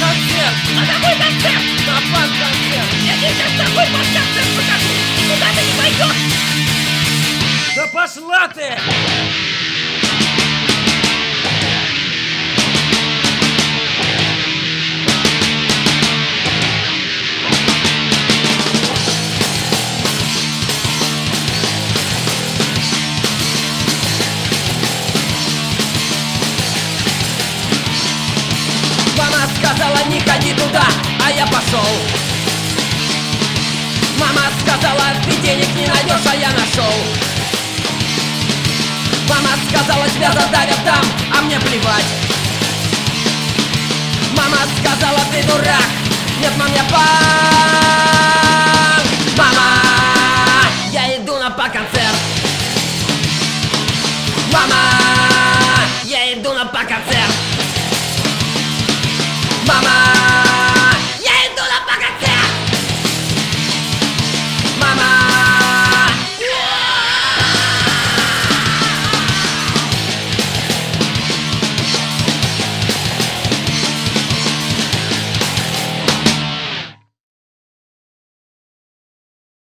концерт. На какой концерт? На панк-концерт. Я тебе сейчас такой подконцерт покажу. Никуда ты не пойдешь. Да пошла ты! Мама сказала, не ходи туда, а я пошел. Мама сказала, ты денег не найдешь, а я нашел. Мама сказала, тебя задавят там, а мне плевать. Мама сказала, ты дурак. Нет, мам, я